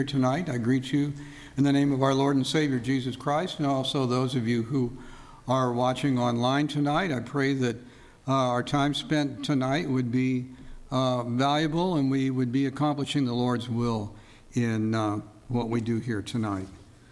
Tonight, I greet you in the name of our Lord and Savior Jesus Christ, and also those of you who are watching online tonight. I pray that our time spent tonight would be valuable and we would be accomplishing the Lord's will in what we do here tonight.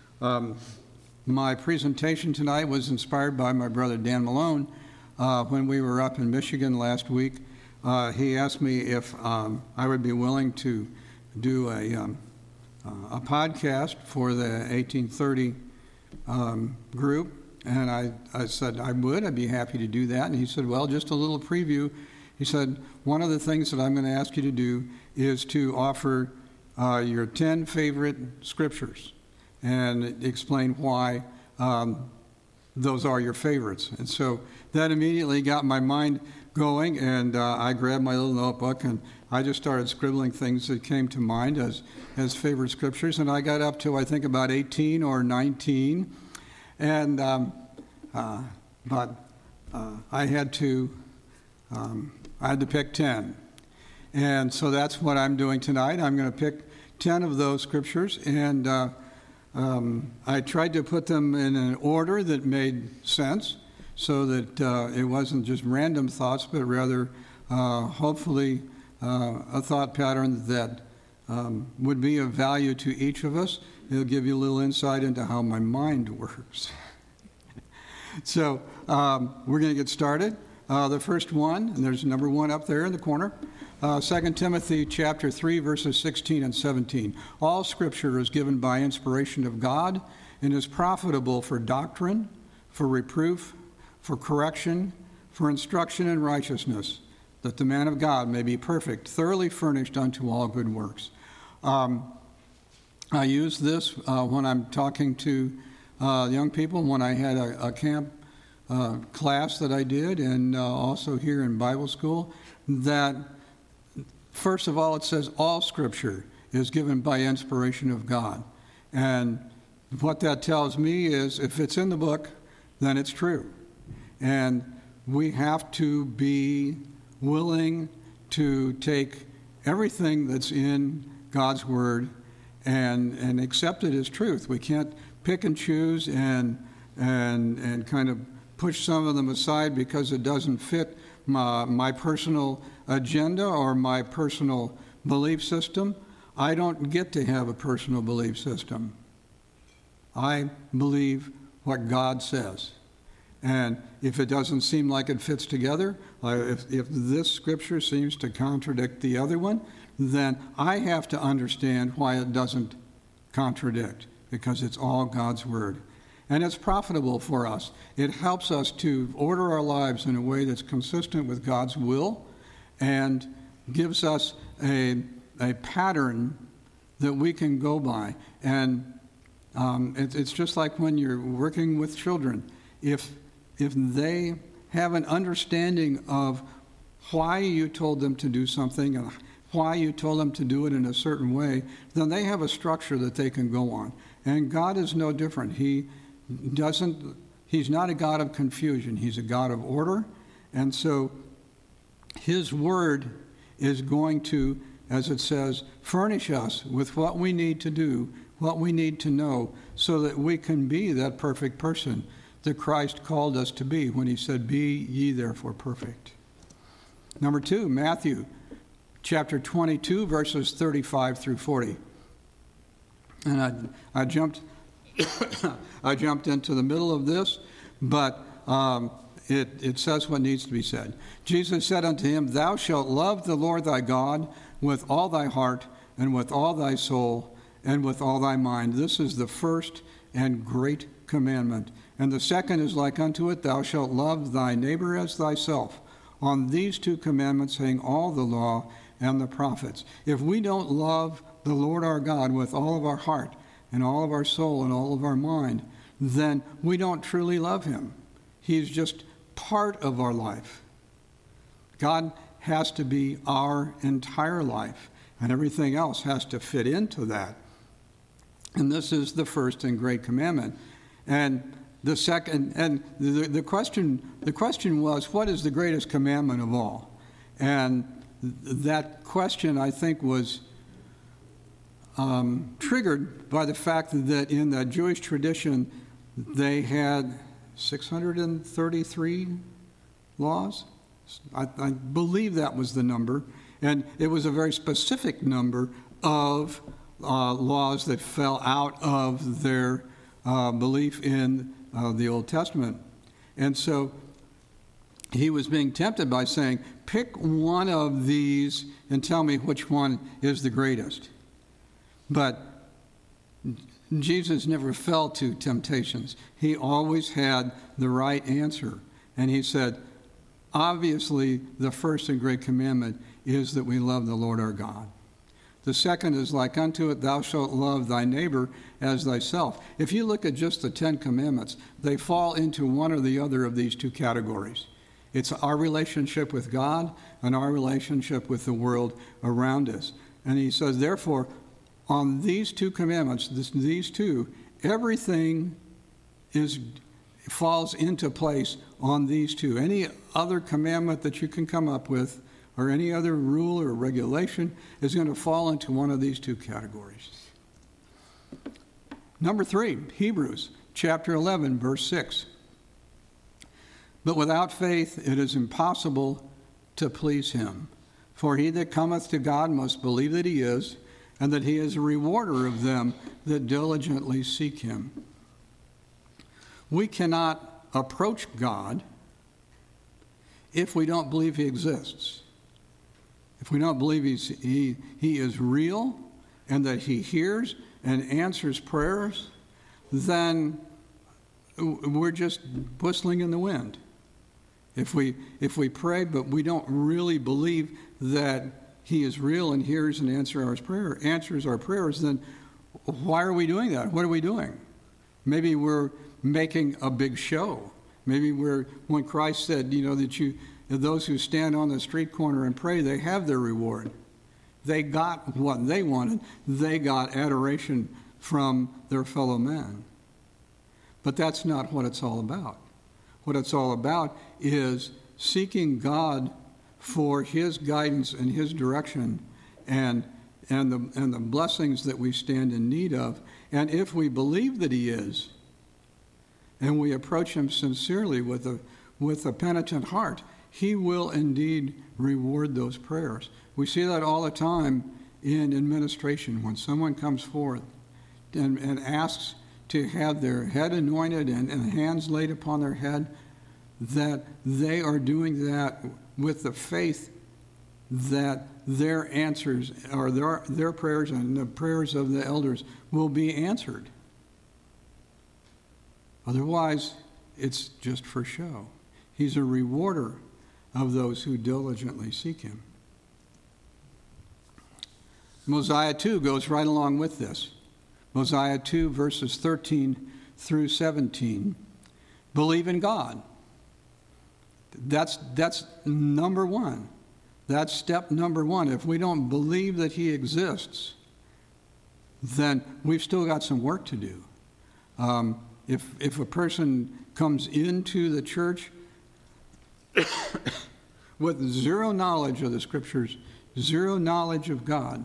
My presentation tonight was inspired by my brother Dan Malone. When we were up in Michigan last week, he asked me if I would be willing to do a podcast for the 1830 group, and I said I would. I'd be happy to do that. And he said, well, just a little preview. He said, one of the things that I'm going to ask you to do is to offer your 10 favorite scriptures and explain why those are your favorites. And so that immediately got my mind going, and I grabbed my little notebook and I just started scribbling things that came to mind as favorite scriptures, and I got up to, I think, about 18 or 19, and but I had to pick 10, and so that's what I'm doing tonight. I'm going to pick 10 of those scriptures, and I tried to put them in an order that made sense, so that it wasn't just random thoughts, but rather hopefully a thought pattern that would be of value to each of us. It'll give you a little insight into how my mind works. So we're going to get started. The first one, and there's number one up there in the corner, 2 Timothy chapter 3, verses 16 and 17. All Scripture is given by inspiration of God and is profitable for doctrine, for reproof, for correction, for instruction in righteousness, that the man of God may be perfect, thoroughly furnished unto all good works. I use this when I'm talking to young people, when I had a camp class that I did, and also here in Bible school, that first of all it says all Scripture is given by inspiration of God. And what that tells me is if it's in the book, then it's true. And we have to be willing to take everything that's in God's Word and accept it as truth. We can't pick and choose and kind of push some of them aside because it doesn't fit my personal agenda or my personal belief system. I don't get to have a personal belief system. I believe what God says. And if it doesn't seem like it fits together, if this scripture seems to contradict the other one, then I have to understand why it doesn't contradict, because it's all God's Word. And it's profitable for us. It helps us to order our lives in a way that's consistent with God's will and gives us a pattern that we can go by. And it's just like when you're working with children. If they have an understanding of why you told them to do something and why you told them to do it in a certain way, then they have a structure that they can go on. And God is no different. He's not a God of confusion. He's a God of order. And so His Word is going to, as it says, furnish us with what we need to do, what we need to know, so that we can be that perfect person that Christ called us to be when He said, be ye therefore perfect. Number two, Matthew chapter 22, verses 35 through 40. And I jumped into the middle of this, but it says what needs to be said. Jesus said unto him, thou shalt love the Lord thy God with all thy heart and with all thy soul and with all thy mind. This is the first and great commandment. And the second is like unto it, thou shalt love thy neighbor as thyself. On these two commandments hang all the law and the prophets. If we don't love the Lord our God with all of our heart and all of our soul and all of our mind, then we don't truly love Him. He's just part of our life. God has to be our entire life, and everything else has to fit into that. And this is the first and great commandment. And the second, and the question was, what is the greatest commandment of all? And that question, I think, was triggered by the fact that in the Jewish tradition they had 633 laws. I believe that was the number, and it was a very specific number of laws that fell out of their belief in the Old Testament. And so he was being tempted by saying, pick one of these and tell me which one is the greatest. But Jesus never fell to temptations. He always had the right answer. And he said, obviously, the first and great commandment is that we love the Lord our God. The second is like unto it, thou shalt love thy neighbor as thyself. If you look at just the 10 commandments, they fall into one or the other of these two categories. It's our relationship with God and our relationship with the world around us. And he says, therefore, on these two commandments, these two, everything falls into place on these two. Any other commandment that you can come up with or any other rule or regulation is going to fall into one of these two categories. Number 3, Hebrews chapter 11, verse 6. But without faith it is impossible to please him. For he that cometh to God must believe that he is, and that he is a rewarder of them that diligently seek him. We cannot approach God if we don't believe he exists. If we don't believe he is real and that he hears and answers prayers, then we're just whistling in the wind. If we pray but we don't really believe that he is real and hears and answers our prayers, then why are we doing that? What are we doing? Maybe we're making a big show. Maybe when Christ said, that those who stand on the street corner and pray, they have their reward. They got what they wanted. They got adoration from their fellow men. But that's not what it's all about. What it's all about is seeking God for his guidance and his direction and the blessings that we stand in need of. And if we believe that he is, and we approach him sincerely with a penitent heart, he will indeed reward those prayers. We see that all the time in administration when someone comes forth and asks to have their head anointed and hands laid upon their head, that they are doing that with the faith that their answers or their prayers and the prayers of the elders will be answered. Otherwise, it's just for show. He's a rewarder of those who diligently seek him. Mosiah 2 goes right along with this. Mosiah 2, verses 13 through 17. Believe in God. That's number one. That's step number one. If we don't believe that he exists, then we've still got some work to do. If a person comes into the church with zero knowledge of the Scriptures, zero knowledge of God,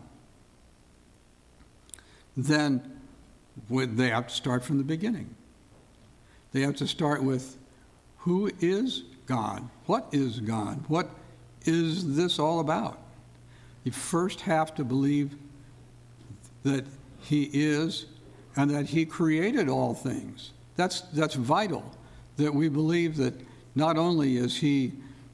then they have to start from the beginning. They have to start with, who is God? What is God? What is this all about? You first have to believe that he is and that he created all things. That's vital, that we believe that not only is he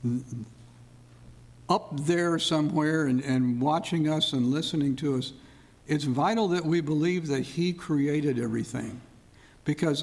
up there somewhere and watching us and listening to us, it's vital that we believe that he created everything, because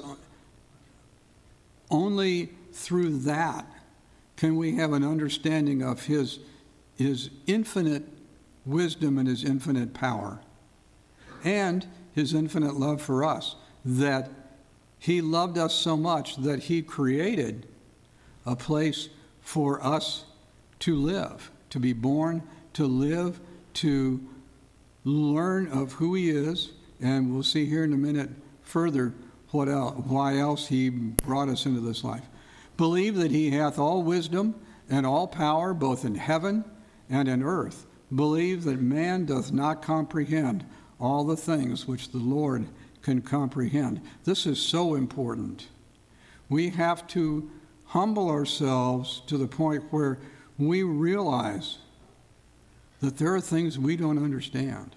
only through that can we have an understanding of his infinite wisdom and his infinite power and his infinite love for us, that he loved us so much that he created a place for us to live, to be born, to live, to learn of who he is, and we'll see here in a minute further why else he brought us into this life. Believe that he hath all wisdom and all power, both in heaven and in earth. Believe that man doth not comprehend all the things which the Lord can comprehend. This is so important. We have to humble ourselves to the point where we realize that there are things we don't understand.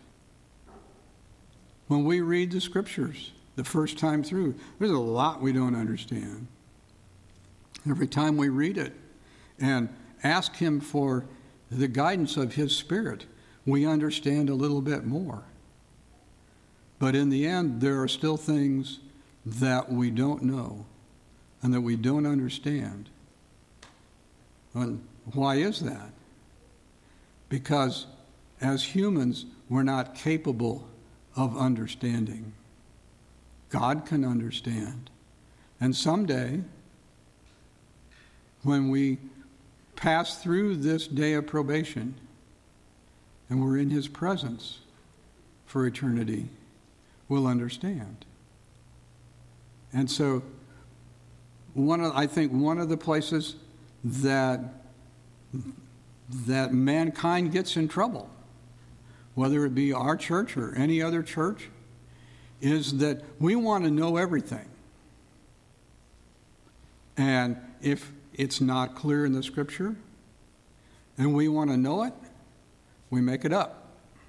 When we read the scriptures the first time through, there's a lot we don't understand. Every time we read it and ask Him for the guidance of His Spirit, we understand a little bit more. But in the end, there are still things that we don't know and that we don't understand. And why is that? Because as humans, we're not capable of understanding. God can understand. And someday, when we pass through this day of probation and we're in His presence for eternity, we'll understand. And so, I think one of the places that mankind gets in trouble, whether it be our church or any other church, is that we want to know everything. And if it's not clear in the Scripture and we want to know it, we make it up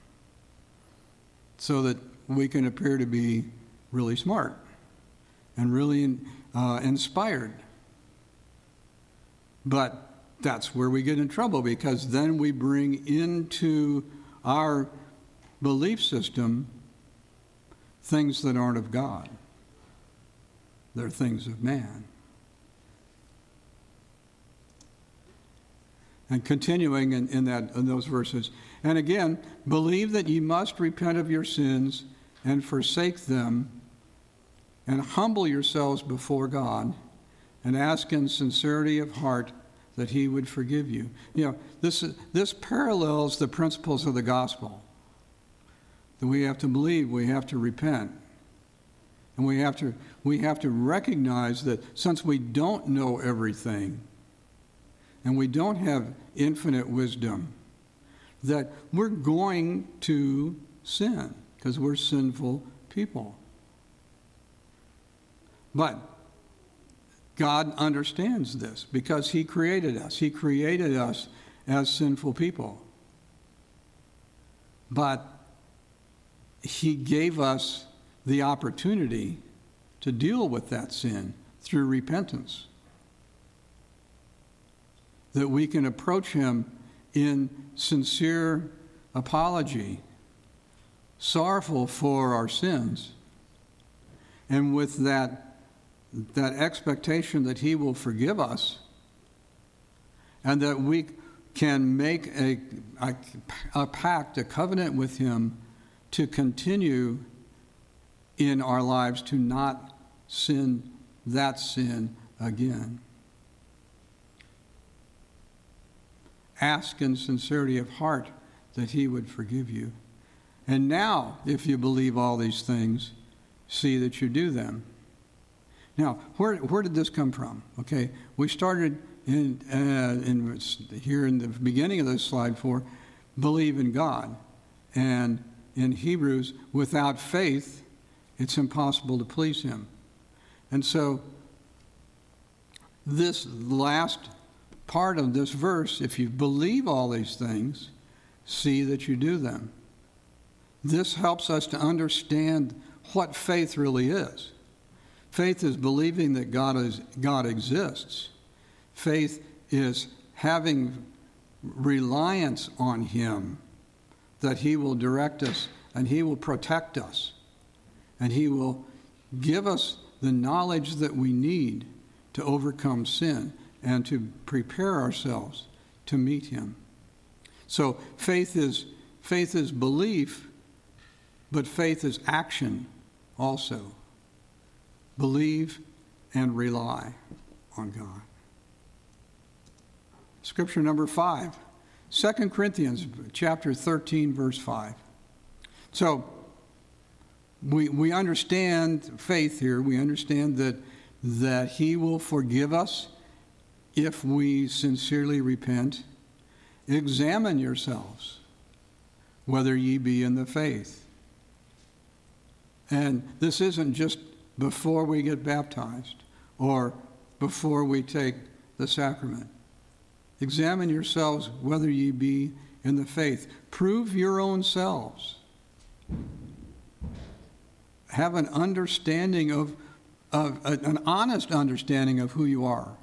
so that we can appear to be really smart and really inspired. But that's where we get in trouble, because then we bring into our belief system things that aren't of God. They're things of man. And continuing in those verses, and again, believe that ye must repent of your sins and forsake them, and humble yourselves before God, and ask in sincerity of heart that He would forgive you. You know, this parallels the principles of the gospel. That we have to believe, we have to repent, and we have to recognize that since we don't know everything, and we don't have infinite wisdom, that we're going to sin because we're sinful people. But God understands this because He created us. He created us as sinful people. But He gave us the opportunity to deal with that sin through repentance. That we can approach Him in sincere apology, sorrowful for our sins, and with that expectation that He will forgive us, and that we can make a pact, a covenant with Him to continue in our lives to not sin that sin again. Ask in sincerity of heart that He would forgive you. And now, if you believe all these things, see that you do them. Now, where did this come from? Okay, we started here in the beginning of this slide for believe in God. And in Hebrews, without faith, it's impossible to please Him. And so this last part of this verse, if you believe all these things, see that you do them. This helps us to understand what faith really is. Faith is believing that God exists. Faith is having reliance on Him, that He will direct us and He will protect us and He will give us the knowledge that we need to overcome sin and to prepare ourselves to meet Him. So faith is belief, but faith is action also. Believe and rely on God. Scripture number 5, 2 Corinthians chapter 13, verse 5. So we understand faith here. We understand that He will forgive us if we sincerely repent. Examine yourselves, whether ye be in the faith. And this isn't just before we get baptized or before we take the sacrament. Examine yourselves whether ye be in the faith. Prove your own selves. Have an understanding of an honest understanding of who you are.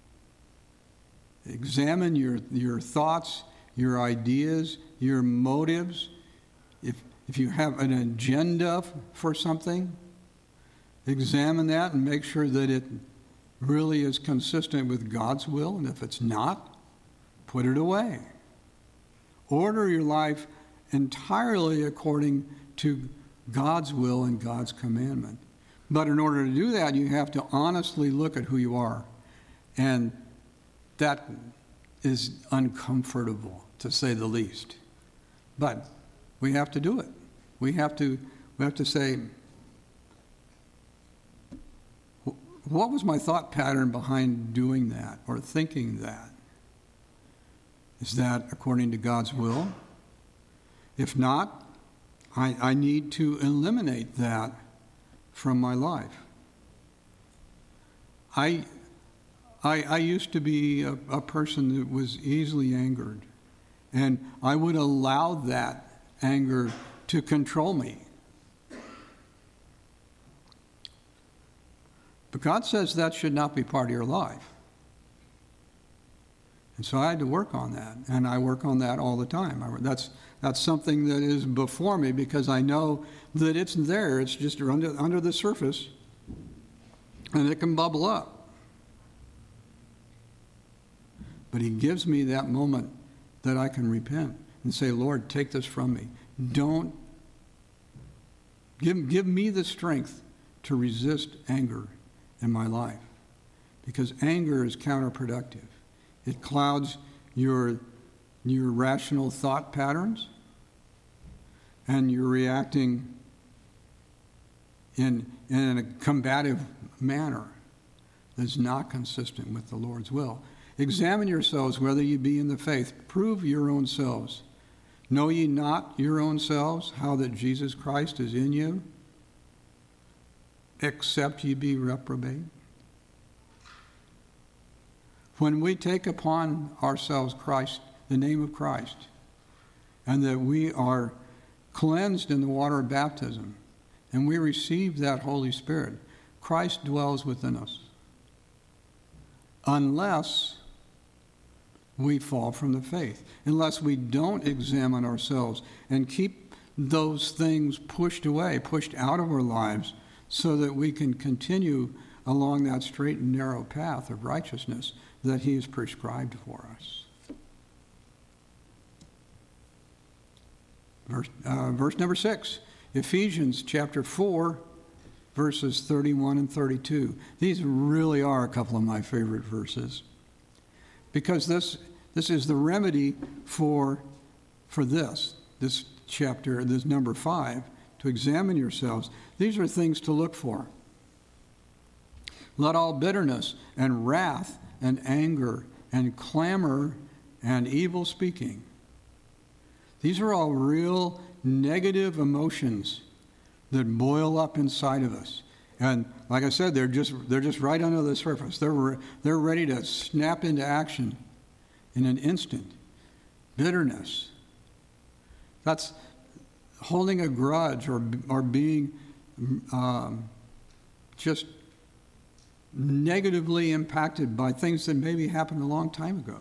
Examine your thoughts, your ideas, your motives. If you have an agenda for something, examine that and make sure that it really is consistent with God's will. And if it's not, put it away. Order your life entirely according to God's will and God's commandment. But in order to do that, you have to honestly look at who you are. And that is uncomfortable, to say the least. But we have to do it. We have to say, what was my thought pattern behind doing that or thinking that? Is that according to God's will? If not, I need to eliminate that from my life. I used to be a person that was easily angered, and I would allow that anger to control me. But God says that should not be part of your life. And so I had to work on that, and I work on that all the time. That's something that is before me because I know that it's there. It's just under the surface, and it can bubble up. But He gives me that moment that I can repent and say, Lord, take this from me. Don't give me the strength to resist anger in my life, because anger is counterproductive. It clouds your rational thought patterns, and you're reacting in a combative manner that's not consistent with the Lord's will. Examine yourselves whether ye be in the faith. Prove your own selves. Know ye not your own selves how that Jesus Christ is in you, except ye be reprobate? When we take upon ourselves Christ, the name of Christ, and that we are cleansed in the water of baptism, and we receive that Holy Spirit, Christ dwells within us. Unless we fall from the faith, unless we don't examine ourselves and keep those things pushed away, pushed out of our lives, so that we can continue along that straight and narrow path of righteousness that He has prescribed for us. Verse number 6, Ephesians chapter 4, verses 31 and 32. These really are a couple of my favorite verses, because this is the remedy for this chapter, this number 5, to examine yourselves. These are things to look for. Let all bitterness and wrath and anger and clamor and evil speaking. These are all real negative emotions that boil up inside of us. And like I said, they're just right under the surface. They're ready to snap into action in an instant. Bitterness. That's holding a grudge or being just negatively impacted by things that maybe happened a long time ago.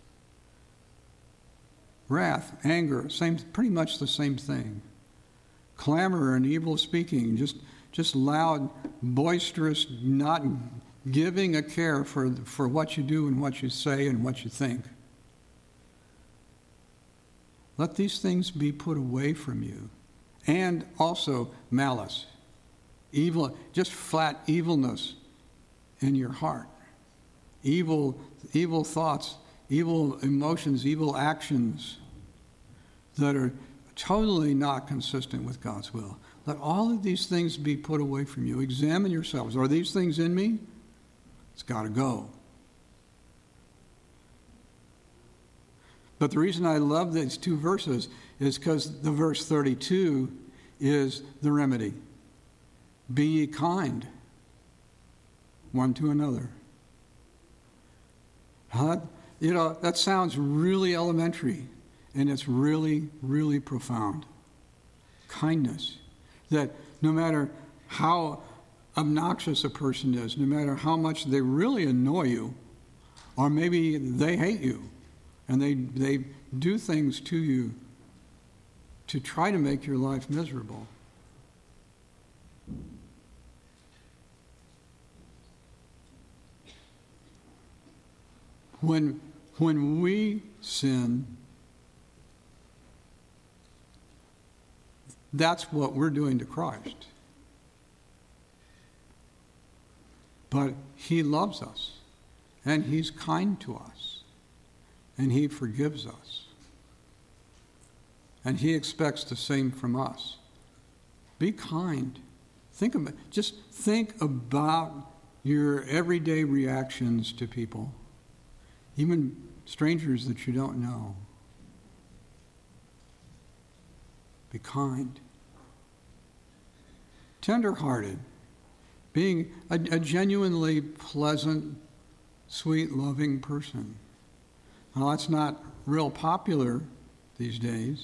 Wrath, anger, pretty much the same thing. Clamor and evil speaking, just loud, boisterous, not giving a care for what you do and what you say and what you think. Let these things be put away from you. And also malice, evil, just flat evilness in your heart. Evil thoughts, evil emotions, evil actions that are totally not consistent with God's will. Let all of these things be put away from you. Examine yourselves. Are these things in me? It's got to go. But the reason I love these two verses is because the verse 32 is the remedy. Be ye kind one to another. That sounds really elementary, and it's really, really profound. Kindness. That no matter how obnoxious a person is, no matter how much they really annoy you, or maybe they hate you, and they do things to you to try to make your life miserable. When we sin, that's what we're doing to Christ. But he loves us, and he's kind to us, and he forgives us. And he expects the same from us. Be kind. Think about your everyday reactions to people, even strangers that you don't know. Be kind. Tender-hearted. Being a genuinely pleasant, sweet, loving person. Now, that's not real popular these days.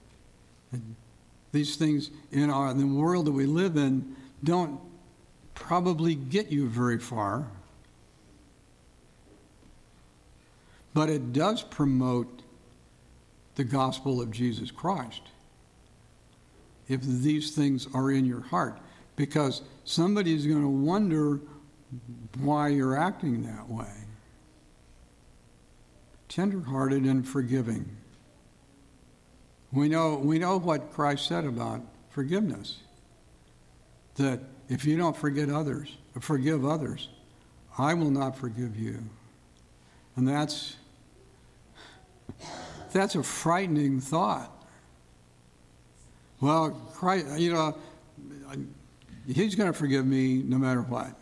These things in the world that we live in don't probably get you very far. But it does promote the gospel of Jesus Christ if these things are in your heart, because somebody's going to wonder why you're acting that way. Tender-hearted and forgiving. We know what Christ said about forgiveness, that if you don't forgive others, I will not forgive you. And that's a frightening thought. Well, Christ, he's going to forgive me no matter what.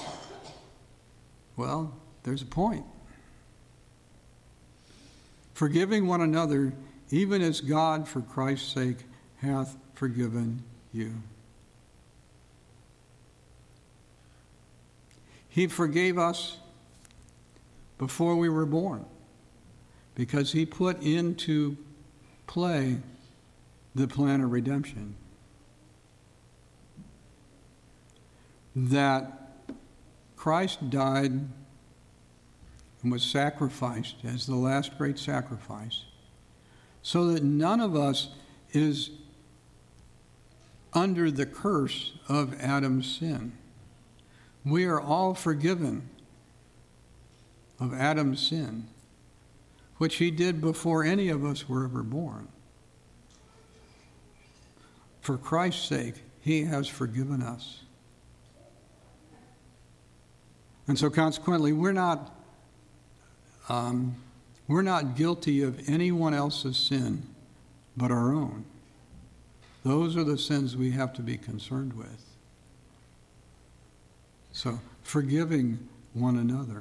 Well, there's a point. Forgiving one another, even as God, for Christ's sake, hath forgiven you. He forgave us before we were born, because he put into play the plan of redemption. That Christ died and was sacrificed as the last great sacrifice, so that none of us is under the curse of Adam's sin. We are all forgiven of Adam's sin, which he did before any of us were ever born. For Christ's sake, he has forgiven us. And so consequently, we're not guilty of anyone else's sin but our own. Those are the sins we have to be concerned with. So, forgiving one another.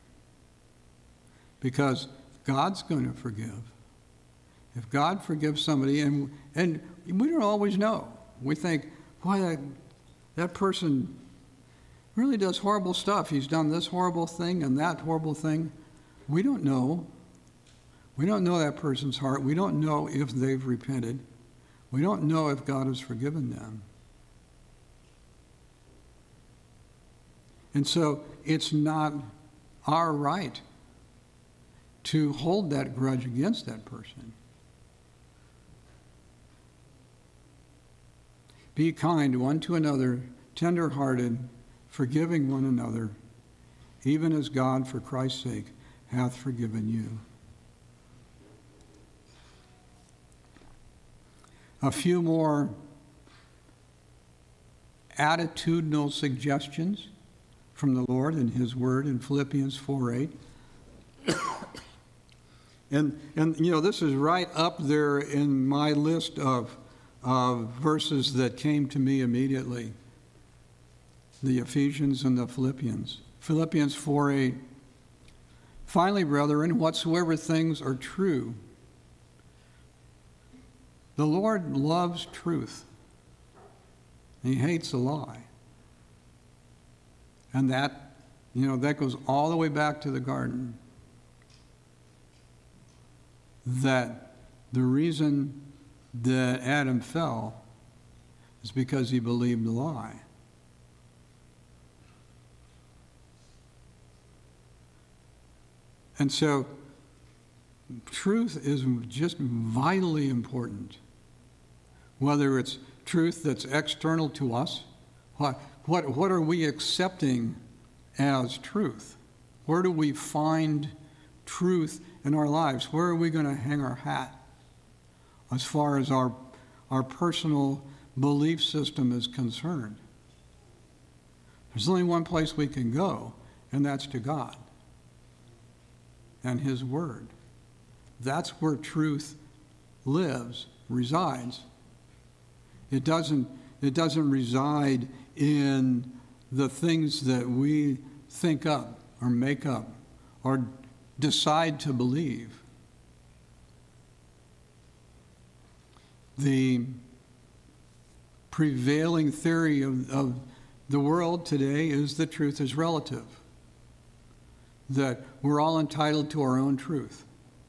Because God's going to forgive. If God forgives somebody, and we don't always know. We think, boy, that person really does horrible stuff. He's done this horrible thing and that horrible thing. We don't know. We don't know that person's heart. We don't know if they've repented. We don't know if God has forgiven them. And so it's not our right to hold that grudge against that person. Be kind one to another, tender-hearted, forgiving one another, even as God, for Christ's sake, hath forgiven you. A few more attitudinal suggestions from the Lord in his word in Philippians 4:8. And this is right up there in my list of verses that came to me immediately. The Ephesians and the Philippians. Philippians 4:8. Finally, brethren, whatsoever things are true. The Lord loves truth. He hates a lie. And that goes all the way back to the garden. That the reason that Adam fell is because he believed the lie. And so truth is just vitally important. Whether it's truth that's external to us, what are we accepting as truth? Where do we find truth in our lives? Where are we going to hang our hat as far as our personal belief system is concerned? There's only one place we can go, and that's to God and His Word. That's where truth lives, resides. It doesn't reside in the things that we think up or make up or decide to believe. The prevailing theory of the world today is that truth is relative, that we're all entitled to our own truth.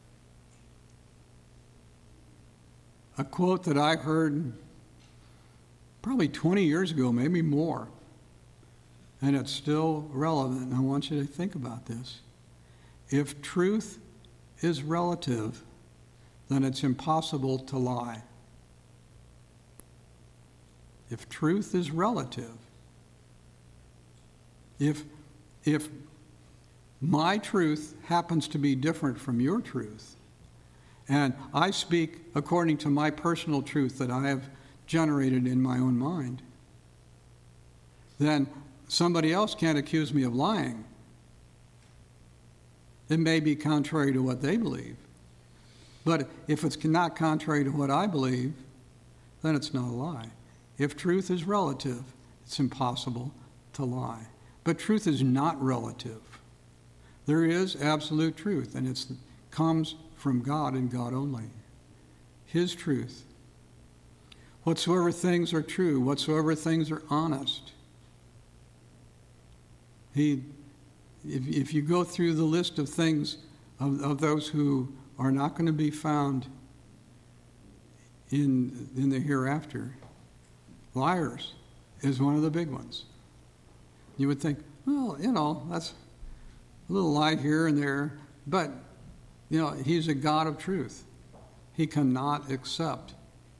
A quote that I heard probably 20 years ago, maybe more, and it's still relevant, and I want you to think about this. If truth is relative, then it's impossible to lie. If truth is relative, if my truth happens to be different from your truth, and I speak according to my personal truth that I have generated in my own mind, then somebody else can't accuse me of lying. It may be contrary to what they believe. But if it's not contrary to what I believe, then it's not a lie. If truth is relative, it's impossible to lie. But truth is not relative. There is absolute truth, and it comes from God and God only. His truth. Whatsoever things are true, whatsoever things are honest. If you go through the list of things of those who are not going to be found in the hereafter, liars is one of the big ones. You would think, well, that's a little lie here and there, but, He's a God of truth. He cannot accept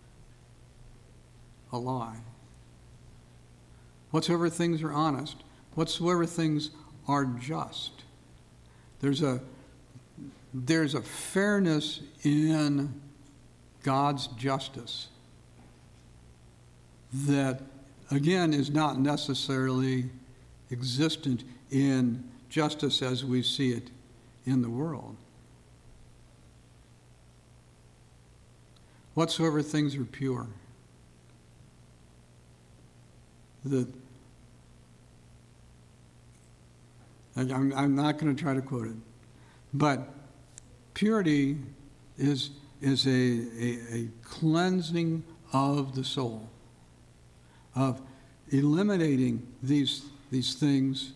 a lie. Whatsoever things are honest, whatsoever things are just. There's a fairness in God's justice that, again, is not necessarily existent in justice as we see it in the world. Whatsoever things are pure. I'm not going to try to quote it, but purity is a cleansing of the soul, of eliminating these things,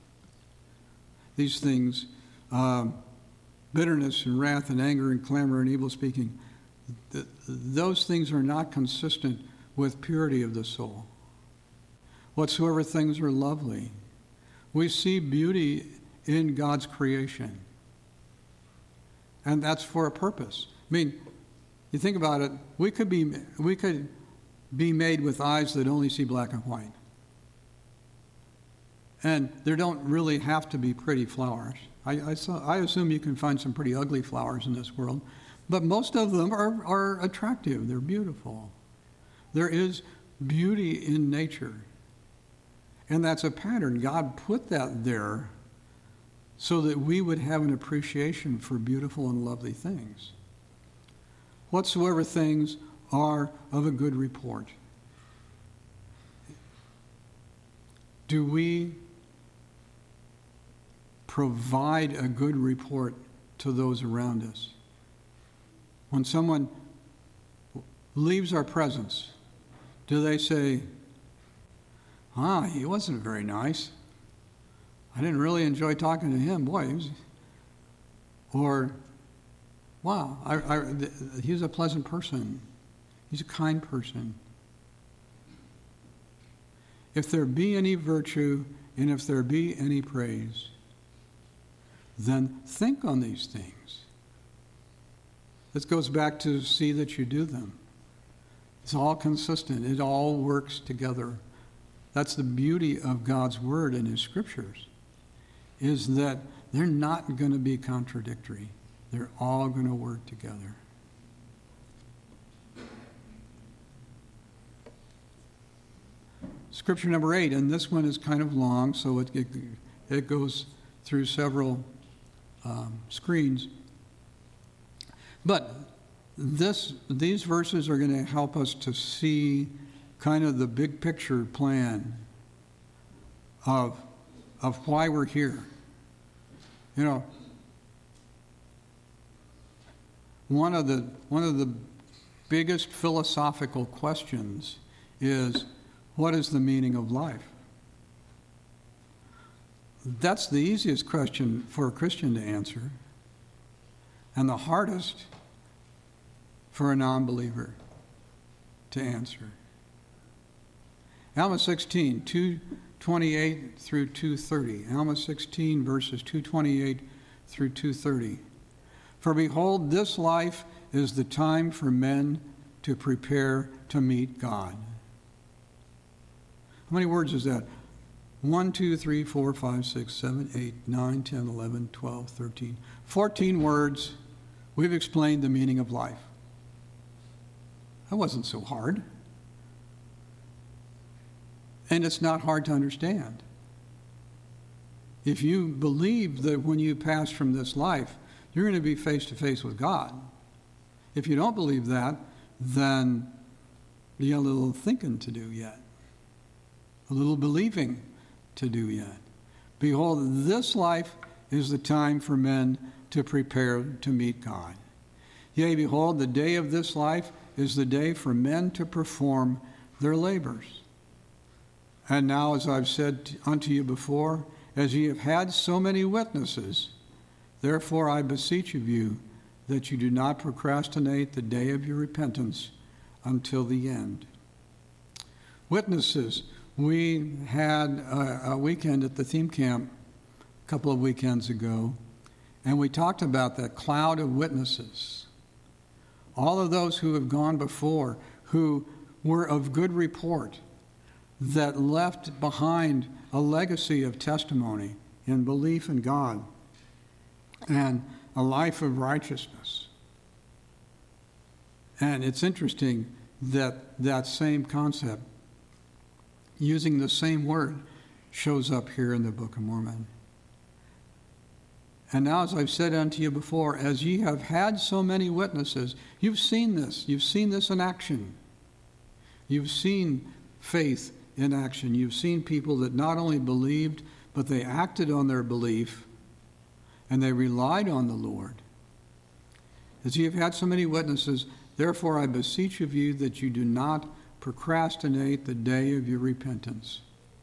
bitterness and wrath and anger and clamor and evil speaking. Those things are not consistent with purity of the soul. Whatsoever things are lovely. We see beauty in God's creation. And that's for a purpose. I mean, you think about it, we could be made with eyes that only see black and white. And there don't really have to be pretty flowers. I assume you can find some pretty ugly flowers in this world, but most of them are attractive. They're beautiful. There is beauty in nature. And that's a pattern. God put that there so that we would have an appreciation for beautiful and lovely things. Whatsoever things are of a good report. Do we provide a good report to those around us? When someone leaves our presence, do they say, he wasn't very nice? I didn't really enjoy talking to him. Boy, or, wow, he's a pleasant person. He's a kind person. If there be any virtue, and if there be any praise, then think on these things. This goes back to see that you do them. It's all consistent. It all works together. That's the beauty of God's Word and His Scriptures, is that they're not going to be contradictory. They're all going to work together. Scripture number 8, and this one is kind of long, so it goes through several screens. But these verses are going to help us to see kind of the big picture plan of why we're here. You know, one of the biggest philosophical questions is, what is the meaning of life? That's the easiest question for a Christian to answer, and the hardest for a non-believer to answer. Alma 16, 2:28 through 2:30. Alma 16, verses 2:28 through 2:30. For behold, this life is the time for men to prepare to meet God. How many words is that? 1, 2, 3, 4, 5, 6, 7, 8, 9, 10, 11, 12, 13. 14 words. We've explained the meaning of life. That wasn't so hard. And it's not hard to understand. If you believe that when you pass from this life, you're going to be face to face with God. If you don't believe that, then you got a little thinking to do yet. A little believing to do yet. Behold, this life is the time for men to prepare to meet God. Yea, behold, the day of this life is the day for men to perform their labors. And now, as I've said unto you before, as ye have had so many witnesses, therefore I beseech of you that you do not procrastinate the day of your repentance until the end. Witnesses. We had a weekend at the theme camp a couple of weekends ago, and we talked about that cloud of witnesses. All of those who have gone before, who were of good report, that left behind a legacy of testimony and belief in God and a life of righteousness. And it's interesting that that same concept, using the same word, shows up here in the Book of Mormon. And now, as I've said unto you before, as ye have had so many witnesses, you've seen this. You've seen this in action. You've seen faith in action. You've seen people that not only believed, but they acted on their belief, and they relied on the Lord. As ye have had so many witnesses, therefore I beseech of you that you do not procrastinate the day of your repentance.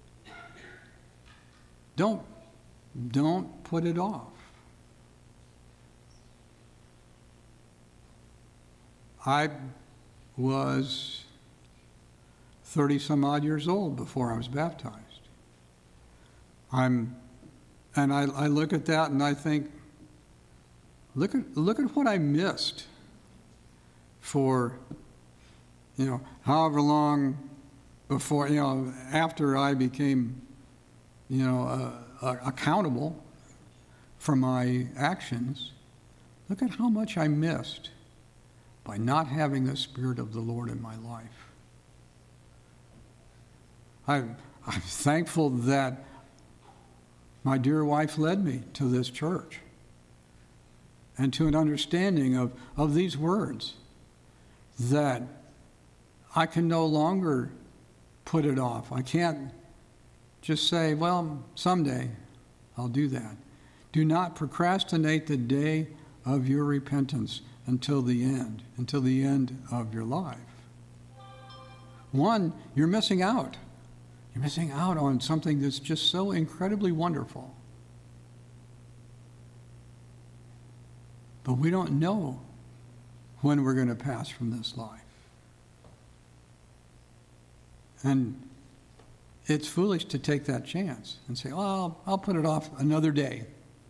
Don't put it off. I was 30 some odd years old before I was baptized. I look at that and I think, look at what I missed for however long before, after I became, accountable for my actions. Look at how much I missed by not having the Spirit of the Lord in my life. I'm thankful that my dear wife led me to this church and to an understanding of these words, that I can no longer put it off. I can't just say, well, someday I'll do that. Do not procrastinate the day of your repentance until the end of your life. One, you're missing out. You're missing out on something that's just so incredibly wonderful. But we don't know when we're going to pass from this life. And it's foolish to take that chance and say, oh, I'll put it off another day.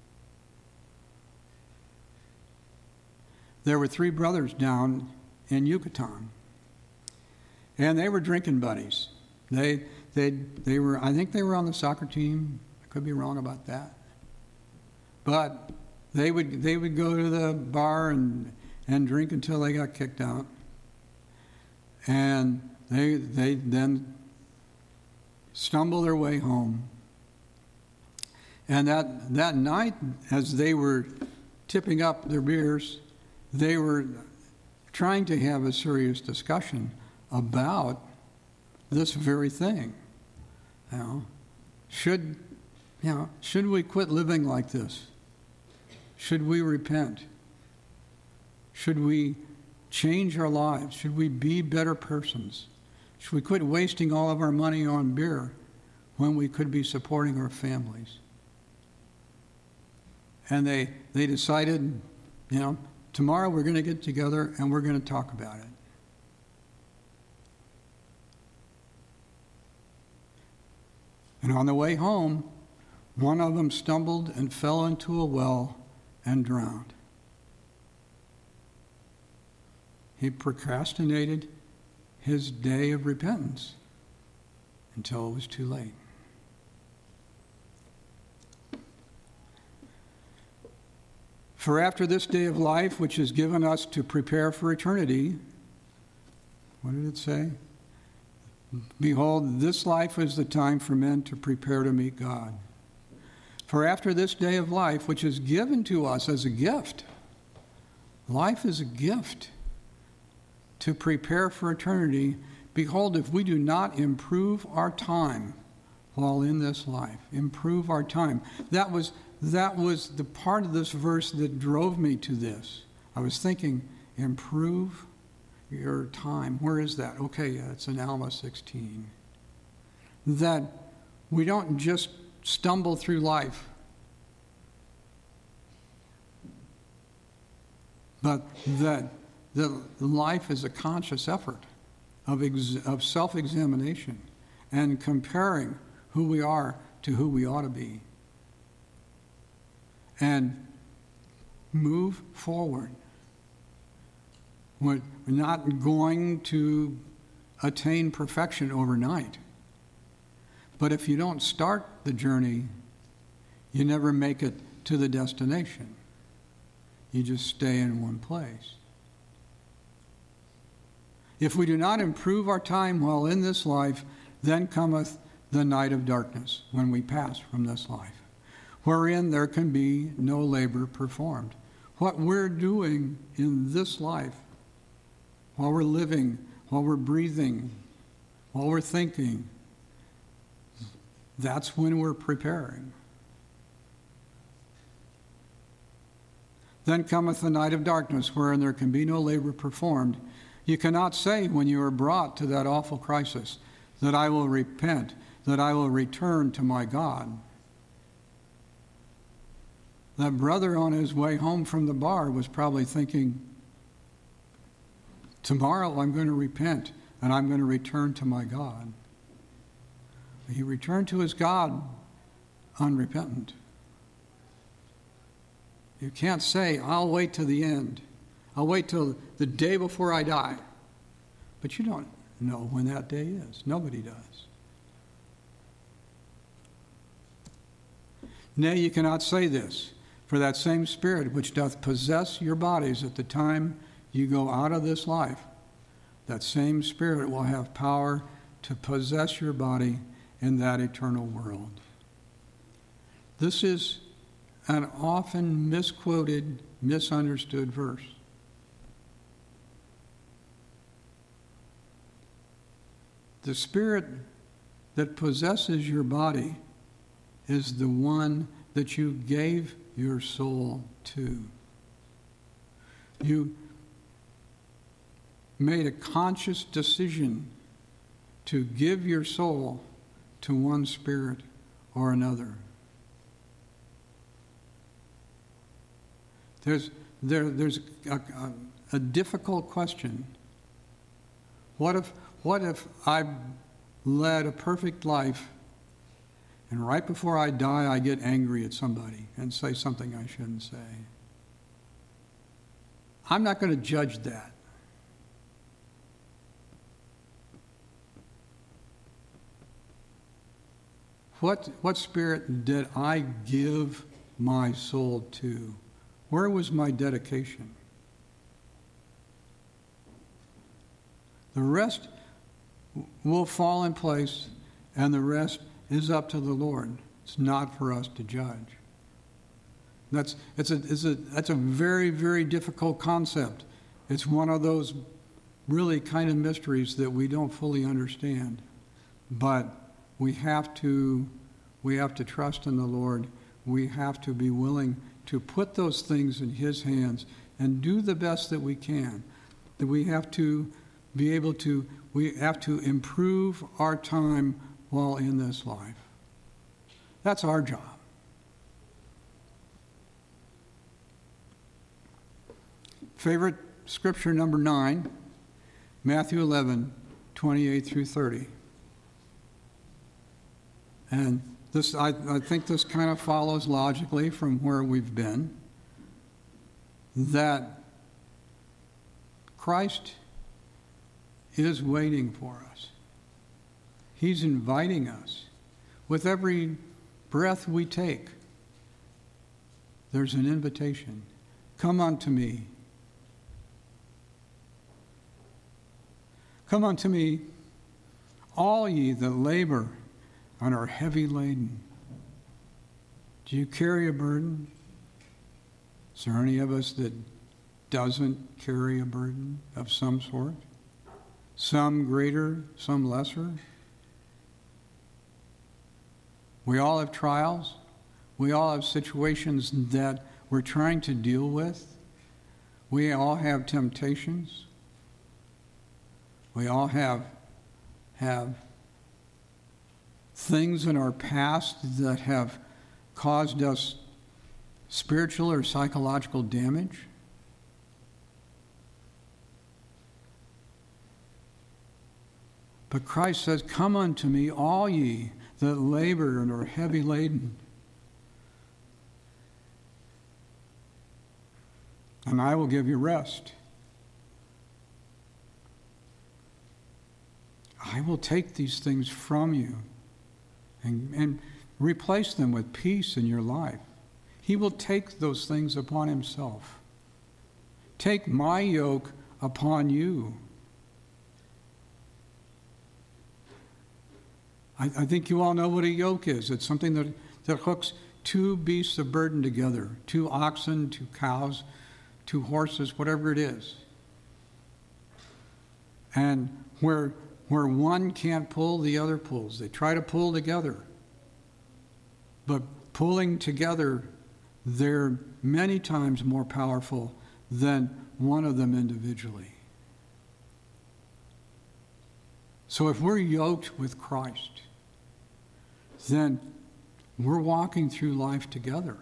There were 3 brothers down in Yucatan, and they were drinking buddies. They were, I think they were on the soccer team. I could be wrong about that. But they would go to the bar and drink until they got kicked out. And they then stumble their way home. And that night, as they were tipping up their beers, they were trying to have a serious discussion about this very thing. Should we quit living like this? Should we repent? Should we change our lives? Should we be better persons? Should we quit wasting all of our money on beer when we could be supporting our families? And they decided, tomorrow we're going to get together and we're going to talk about it. And on the way home, one of them stumbled and fell into a well and drowned. He procrastinated his day of repentance until it was too late. For after this day of life, which is given us to prepare for eternity, what did it say? Behold, this life is the time for men to prepare to meet God. For after this day of life, which is given to us as a gift, life is a gift to prepare for eternity. Behold, if we do not improve our time while in this life, improve our time. That was the part of this verse that drove me to this. I was thinking, improve your time. Where is that? Okay, it's in Alma 16. That we don't just stumble through life, but that life is a conscious effort of self-examination and comparing who we are to who we ought to be. And move forward. We're not going to attain perfection overnight. But if you don't start the journey, you never make it to the destination. You just stay in one place. If we do not improve our time while in this life, then cometh the night of darkness, when we pass from this life, wherein there can be no labor performed. What we're doing in this life, while we're living, while we're breathing, while we're thinking, that's when we're preparing. Then cometh the night of darkness, wherein there can be no labor performed. You cannot say when you are brought to that awful crisis that I will repent, that I will return to my God. That brother on his way home from the bar was probably thinking, tomorrow I'm going to repent and I'm going to return to my God. He returned to his God unrepentant. You can't say, I'll wait till the end. I'll wait till the day before I die. But you don't know when that day is. Nobody does. Nay, you cannot say this, for that same Spirit which doth possess your bodies at the time you go out of this life, that same Spirit will have power to possess your body in that eternal world. This is an often misquoted, misunderstood verse. The Spirit that possesses your body is the one that you gave your soul to. You made a conscious decision to give your soul to one spirit or another. there's a difficult question. What if I led a perfect life, and right before I die, I get angry at somebody and say something I shouldn't say? I'm not going to judge that. What spirit did I give my soul to? Where was my dedication? The rest will fall in place, and the rest is up to the Lord. It's not for us to judge. That's a very, very difficult concept. It's one of those really kind of mysteries that we don't fully understand. But we have to trust in the Lord. We have to be willing to put those things in His hands and do the best that we can. That we have to be able to, we have to improve our time while in this life. That's our job. Favorite scripture number 9, Matthew 11, 28 through 30. And this, I think this kind of follows logically from where we've been, that Christ is waiting for us. He's inviting us. With every breath we take, there's an invitation. Come unto me. Come unto me, all ye that labor and are heavy laden. Do you carry a burden? Is there any of us that doesn't carry a burden of some sort? Some greater, some lesser? We all have trials. We all have situations that we're trying to deal with. We all have temptations. We all have things in our past that have caused us spiritual or psychological damage. But Christ says, come unto me, all ye that labor and are heavy laden, and I will give you rest. I will take these things from you and replace them with peace in your life. He will take those things upon himself. Take my yoke upon you. I think you all know what a yoke is. It's something that hooks two beasts of burden together, 2 oxen, 2 cows, 2 horses, whatever it is. And where one can't pull, the other pulls. They try to pull together. But pulling together, they're many times more powerful than one of them individually. So if we're yoked with Christ, then we're walking through life together.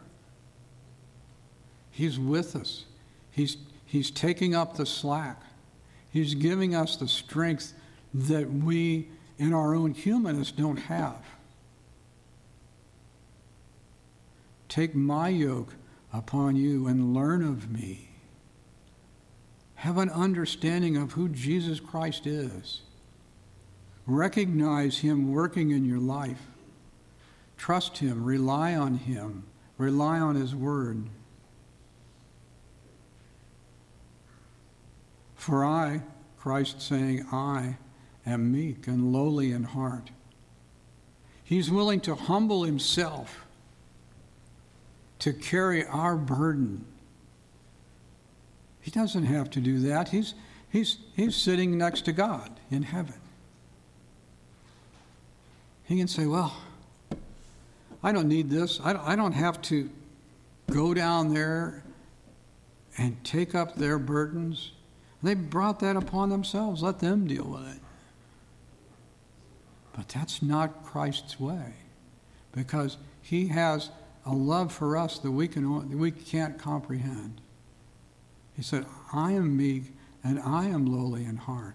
He's with us. He's taking up the slack. He's giving us the strength that we, in our own humanness, don't have. Take my yoke upon you and learn of me. Have an understanding of who Jesus Christ is. Recognize him working in your life. Trust him, rely on him, rely on his word. For I, Christ saying, I am meek and lowly in heart. He's willing to humble himself to carry our burden. He doesn't have to do that. He's sitting next to God in heaven. He can say, well, I don't need this. I don't have to go down there and take up their burdens. They brought that upon themselves. Let them deal with it. But that's not Christ's way, because he has a love for us that we can't comprehend. He said, I am meek and I am lowly in heart,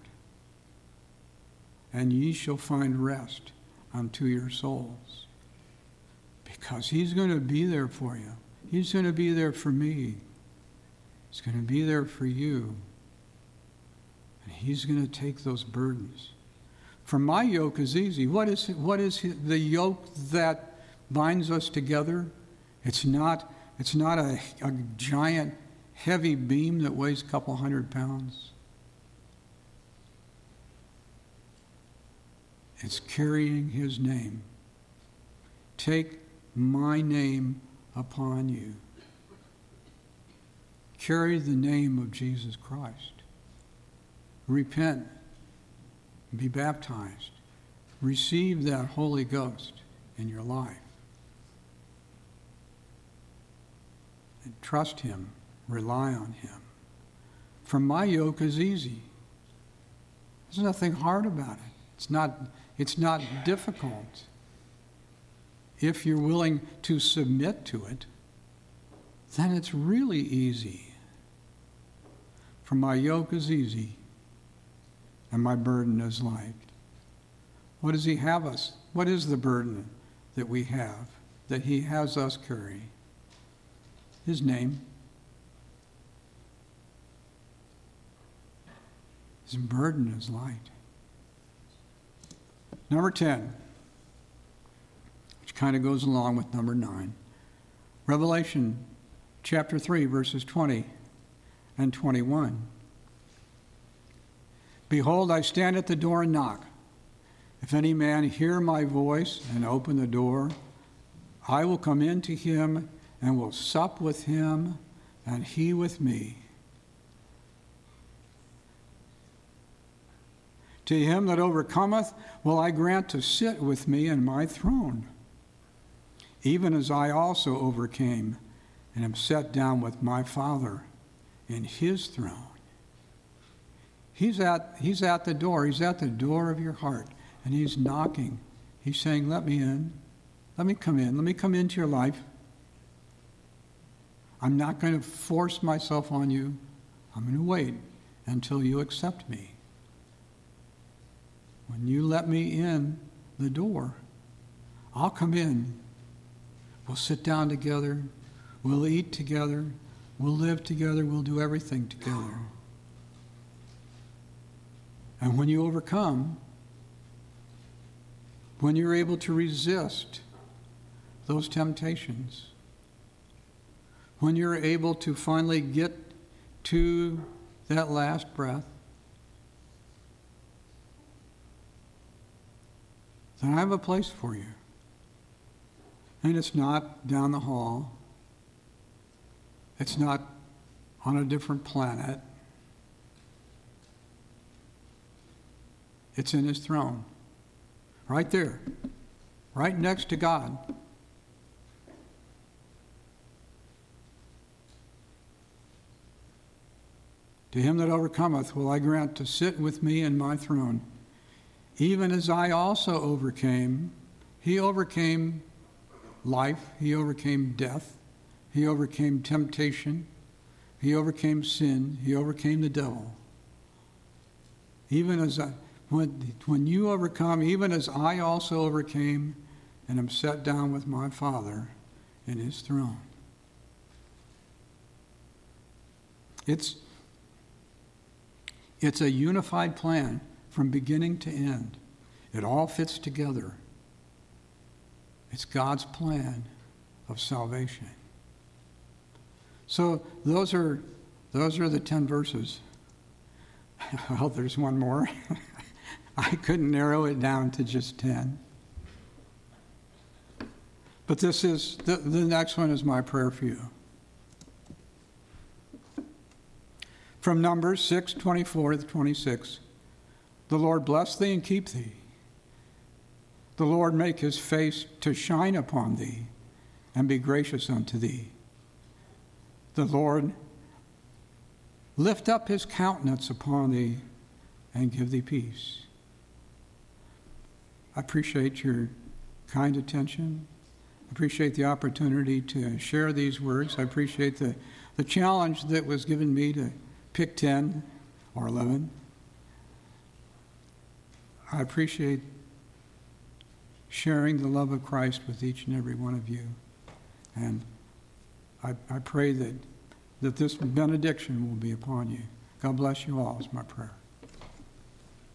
and ye shall find rest unto your souls. Because he's going to be there for you. He's going to be there for me. He's going to be there for you. And he's going to take those burdens. For my yoke is easy. What is the yoke that binds us together? It's not a giant heavy beam that weighs a couple 100 pounds. It's carrying his name. Take my name upon you. Carry the name of Jesus Christ. Repent. Be baptized. Receive that Holy Ghost in your life. And trust him. Rely on him. For my yoke is easy. There's nothing hard about it. It's not difficult. If you're willing to submit to it, then it's really easy. For my yoke is easy and my burden is light. What does he have us? What is the burden that we have, that he has us carry? His name. His burden is light. Number 10, which kind of goes along with number 9. Revelation chapter 3, verses 20 and 21. Behold, I stand at the door and knock. If any man hear my voice and open the door, I will come in to him and will sup with him and he with me. To him that overcometh will I grant to sit with me in my throne, even as I also overcame and am set down with my Father in his throne. He's at the door. He's at the door of your heart, and he's knocking. He's saying, let me in. Let me come in. Let me come into your life. I'm not going to force myself on you. I'm going to wait until you accept me. When you let me in the door, I'll come in. We'll sit down together. We'll eat together. We'll live together. We'll do everything together. And when you overcome, when you're able to resist those temptations, when you're able to finally get to that last breath, then I have a place for you. And it's not down the hall. It's not on a different planet. It's in his throne. Right there. Right next to God. To him that overcometh will I grant to sit with me in my throne, even as I also overcame. He overcame life. He overcame death. He overcame temptation. He overcame sin. He overcame the devil. Even as when you overcome, even as I also overcame and am set down with my Father in his throne. It's a unified plan from beginning to end. It all fits together. It's God's plan of salvation. So those are the 10 verses. Well, there's one more. I couldn't narrow it down to just 10. But this is the next one is my prayer for you. From Numbers 6:24-26. The Lord bless thee and keep thee. The Lord make his face to shine upon thee and be gracious unto thee. The Lord lift up his countenance upon thee and give thee peace. I appreciate your kind attention. I appreciate the opportunity to share these words. I appreciate the the challenge that was given me to pick 10 or 11. I appreciate sharing the love of Christ with each and every one of you. And I pray that this benediction will be upon you. God bless you all is my prayer.